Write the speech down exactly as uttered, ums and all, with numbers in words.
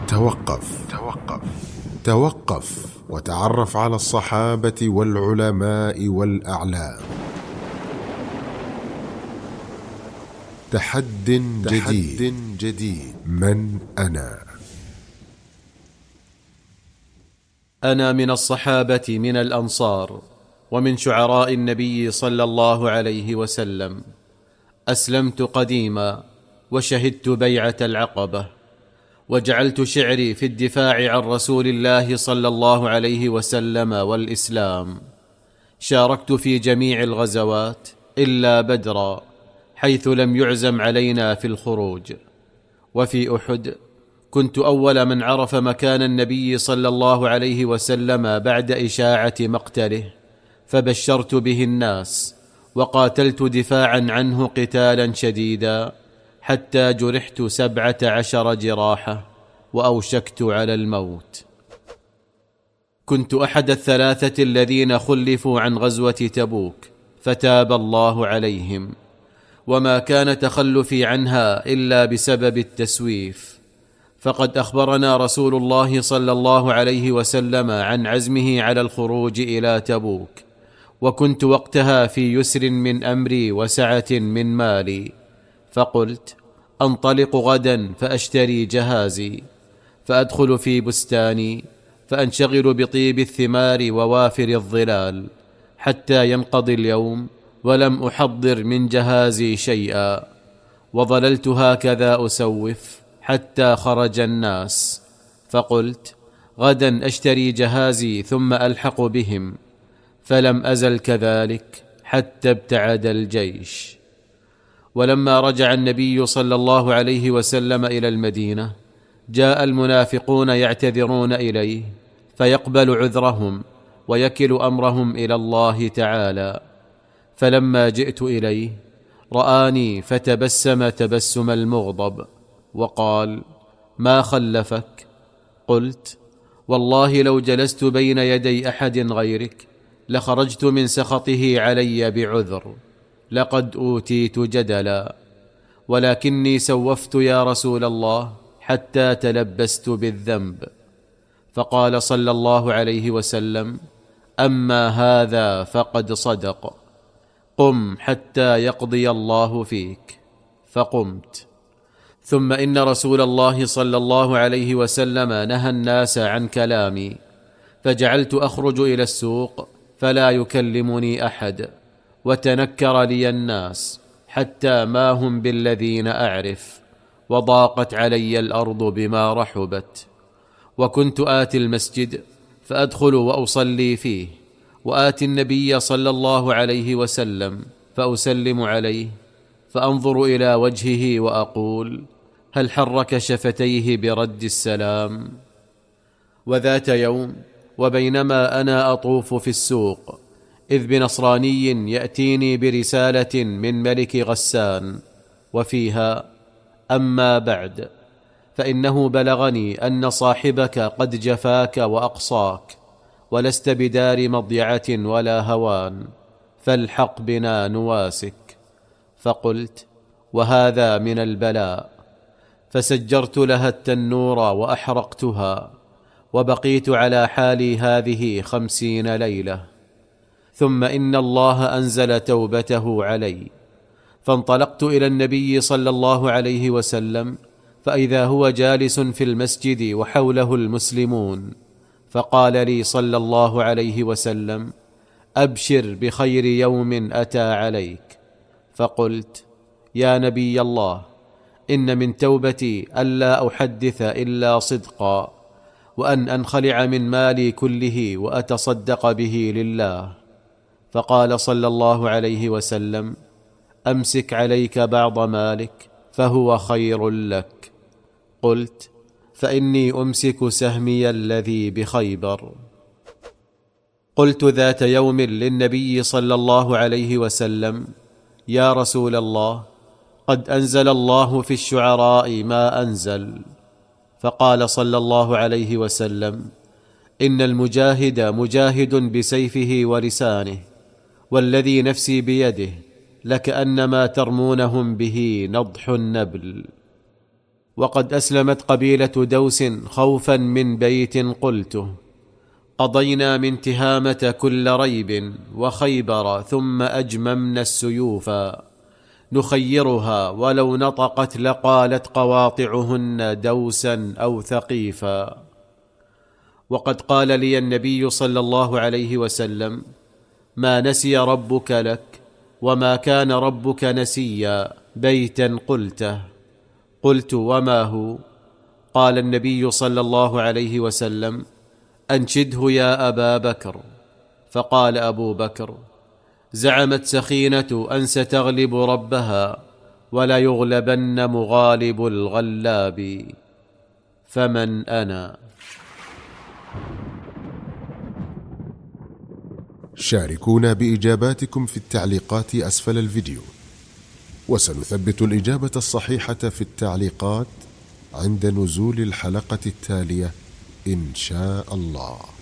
توقف توقف توقف وتعرف على الصحابة والعلماء والأعلام. تحد جديد, جديد من أنا؟ أنا من الصحابة من الأنصار ومن شعراء النبي صلى الله عليه وسلم. أسلمت قديما وشهدت بيعة العقبة، وجعلت شعري في الدفاع عن رسول الله صلى الله عليه وسلم والإسلام. شاركت في جميع الغزوات إلا بدرا، حيث لم يعزم علينا في الخروج. وفي أحد كنت أول من عرف مكان النبي صلى الله عليه وسلم بعد إشاعة مقتله، فبشرت به الناس وقاتلت دفاعا عنه قتالا شديدا، حتى جرحت سبعة عشر جراحة وأوشكت على الموت. كنت أحد الثلاثة الذين خلفوا عن غزوة تبوك، فتاب الله عليهم، وما كان تخلفي عنها إلا بسبب التسويف. فقد أخبرنا رسول الله صلى الله عليه وسلم عن عزمه على الخروج إلى تبوك، وكنت وقتها في يسر من أمري وسعة من مالي، فقلت أنطلق غدا فأشتري جهازي، فأدخل في بستاني فأنشغل بطيب الثمار ووافر الظلال حتى ينقضي اليوم، ولم أحضر من جهازي شيئا. وظللت هكذا أسوف حتى خرج الناس، فقلت غدا أشتري جهازي ثم ألحق بهم، فلم أزل كذلك حتى ابتعد الجيش. ولما رجع النبي صلى الله عليه وسلم إلى المدينة، جاء المنافقون يعتذرون إليه، فيقبل عذرهم ويكل أمرهم إلى الله تعالى. فلما جئت إليه رآني فتبسم تبسم المغضب وقال: ما خلفك؟ قلت: والله لو جلست بين يدي أحد غيرك لخرجت من سخطه علي بعذر، لقد أوتيت جدلا، ولكني سوفت يا رسول الله حتى تلبست بالذنب. فقال صلى الله عليه وسلم: أما هذا فقد صدق، قم حتى يقضي الله فيك. فقمت. ثم إن رسول الله صلى الله عليه وسلم نهى الناس عن كلامي، فجعلت أخرج إلى السوق فلا يكلمني أحد، وتنكر لي الناس حتى ما هم بالذين أعرف، وضاقت علي الأرض بما رحبت. وكنت آتي المسجد فأدخل وأصلي فيه، وآتي النبي صلى الله عليه وسلم فأسلم عليه، فأنظر إلى وجهه وأقول: هل حرك شفتيه برد السلام؟ وذات يوم وبينما أنا أطوف في السوق، إذ بنصراني يأتيني برسالة من ملك غسان، وفيها: أما بعد، فإنه بلغني أن صاحبك قد جفاك وأقصاك، ولست بدار مضيعة ولا هوان، فالحق بنا نواسك. فقلت: وهذا من البلاء. فسجرت لها التنور وأحرقتها، وبقيت على حالي هذه خمسين ليلة. ثم إن الله أنزل توبته علي، فانطلقت إلى النبي صلى الله عليه وسلم، فإذا هو جالس في المسجد وحوله المسلمون، فقال لي صلى الله عليه وسلم: أبشر بخير يوم أتى عليك. فقلت: يا نبي الله، إن من توبتي ألا أحدث إلا صدقا، وأن أنخلع من مالي كله وأتصدق به لله. فقال صلى الله عليه وسلم: أمسك عليك بعض مالك فهو خير لك. قلت: فإني أمسك سهمي الذي بخيبر. قلت ذات يوم للنبي صلى الله عليه وسلم: يا رسول الله، قد أنزل الله في الشعراء ما أنزل. فقال صلى الله عليه وسلم: إن المجاهد مجاهد بسيفه ولسانه، والذي نفسي بيده لكأنما ترمونهم به نضح النبل. وقد أسلمت قبيلة دوس خوفا من بيت قلته: قضينا من تهامة كل ريب وخيبر، ثم أجممنا السيوف، نخيرها ولو نطقت لقالت قواطعهن دوسا أو ثقيفا. وقد قال لي النبي صلى الله عليه وسلم: ما نسي ربك لك وما كان ربك نسيا بيتا قلته. قلت: وما هو؟ قال النبي صلى الله عليه وسلم: أنشده يا أبا بكر. فقال أبو بكر: زعمت سخينة أن ستغلب ربها، ولا يغلبن مغالب الغلاب، فمن أنا؟ شاركونا بإجاباتكم في التعليقات أسفل الفيديو، وسنثبت الإجابة الصحيحة في التعليقات عند نزول الحلقة التالية إن شاء الله.